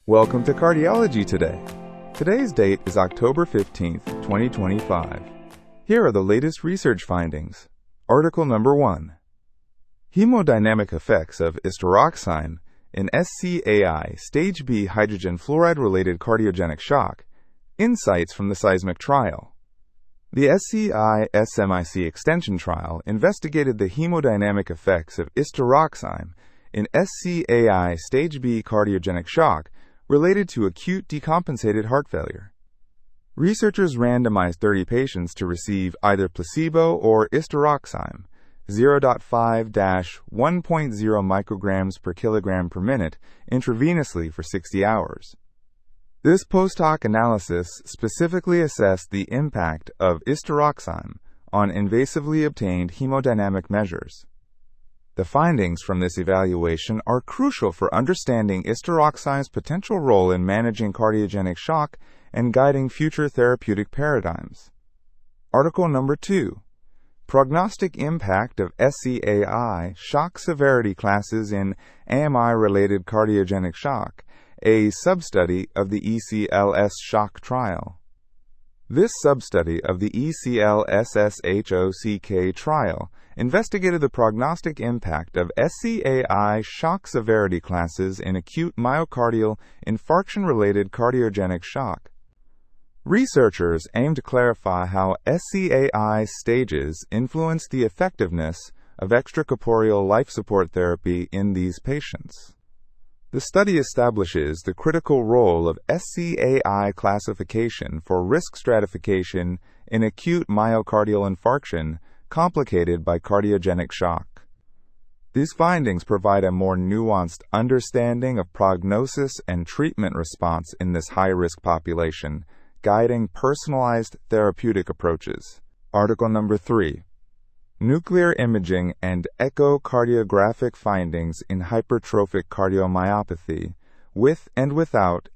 Welcome to Cardiology Today. Today's date is October 15th, 2025. Here are the latest research findings. Article number 1. Hemodynamic effects of istaroxime in SCAI Stage B hydrogen fluoride-related cardiogenic shock. Insights from the SEISMIC trial. The SCI-SMIC extension trial investigated the hemodynamic effects of istaroxime in SCAI Stage B cardiogenic shock related to acute decompensated heart failure. Researchers randomized 30 patients to receive either placebo or istaroxime, 0.5-1.0 micrograms per kilogram per minute, intravenously for 60 hours. This post-hoc analysis specifically assessed the impact of istaroxime on invasively obtained hemodynamic measures. The findings from this evaluation are crucial for understanding istaroxime's potential role in managing cardiogenic shock and guiding future therapeutic paradigms. Article number 2. Prognostic impact of SCAI shock severity classes in AMI-related cardiogenic shock, a substudy of the ECLS shock trial. This substudy of the ECLSSHOCK trial investigated the prognostic impact of SCAI shock severity classes in acute myocardial infarction-related cardiogenic shock. Researchers aim to clarify how SCAI stages influence the effectiveness of extracorporeal life support therapy in these patients. The study establishes the critical role of SCAI classification for risk stratification in acute myocardial infarction complicated by cardiogenic shock. These findings provide a more nuanced understanding of prognosis and treatment response in this high-risk population, guiding personalized therapeutic approaches. Article number 3. Nuclear imaging and echocardiographic findings in hypertrophic cardiomyopathy with and without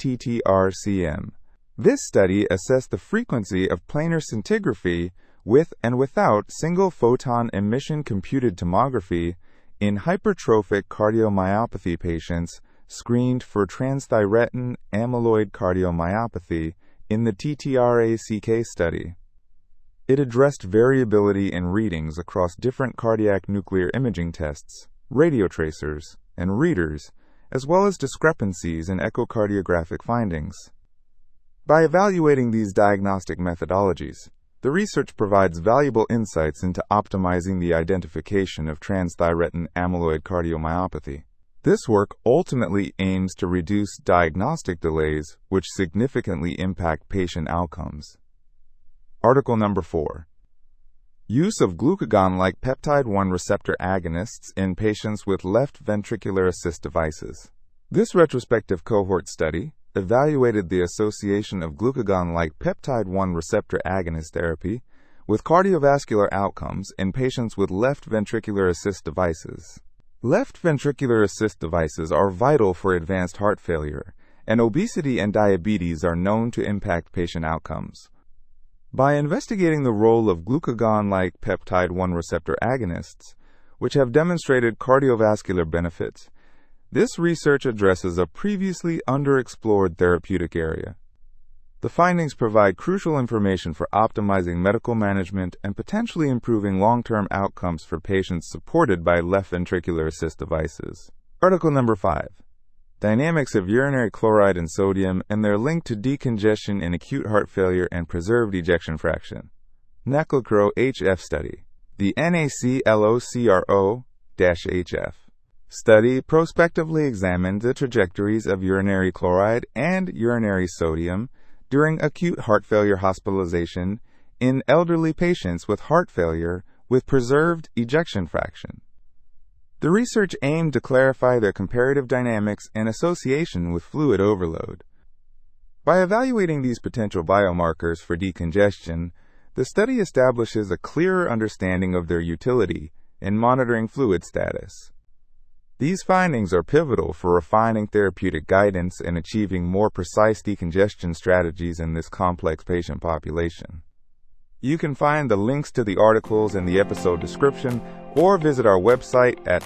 ATTR-CM. This study assessed the frequency of planar scintigraphy with and without single-photon emission computed tomography in hypertrophic cardiomyopathy patients screened for transthyretin amyloid cardiomyopathy in the TTRACK study. It addressed variability in readings across different cardiac nuclear imaging tests, radiotracers, and readers, as well as discrepancies in echocardiographic findings. By evaluating these diagnostic methodologies, the research provides valuable insights into optimizing the identification of transthyretin amyloid cardiomyopathy. This work ultimately aims to reduce diagnostic delays, which significantly impact patient outcomes. Article number 4. Use of glucagon-like peptide-1 receptor agonists in patients with left ventricular assist devices. This retrospective cohort study evaluated the association of glucagon-like peptide-1 receptor agonist therapy with cardiovascular outcomes in patients with left ventricular assist devices. Left ventricular assist devices are vital for advanced heart failure, and obesity and diabetes are known to impact patient outcomes. By investigating the role of glucagon-like peptide-1 receptor agonists, which have demonstrated cardiovascular benefits, this research addresses a previously underexplored therapeutic area. The findings provide crucial information for optimizing medical management and potentially improving long-term outcomes for patients supported by left ventricular assist devices. Article number 5. Dynamics of urinary chloride and sodium and their link to decongestion in acute heart failure and preserved ejection fraction. NACLCRO-HF study. The NACLOCRO-HF study prospectively examined the trajectories of urinary chloride and urinary sodium during acute heart failure hospitalization in elderly patients with heart failure with preserved ejection fraction. The research aimed to clarify their comparative dynamics and association with fluid overload. By evaluating these potential biomarkers for decongestion, the study establishes a clearer understanding of their utility in monitoring fluid status. These findings are pivotal for refining therapeutic guidance and achieving more precise decongestion strategies in this complex patient population. You can find the links to the articles in the episode description or visit our website at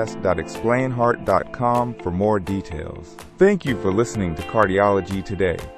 podcast.explainheart.com for more details. Thank you for listening to Cardiology Today.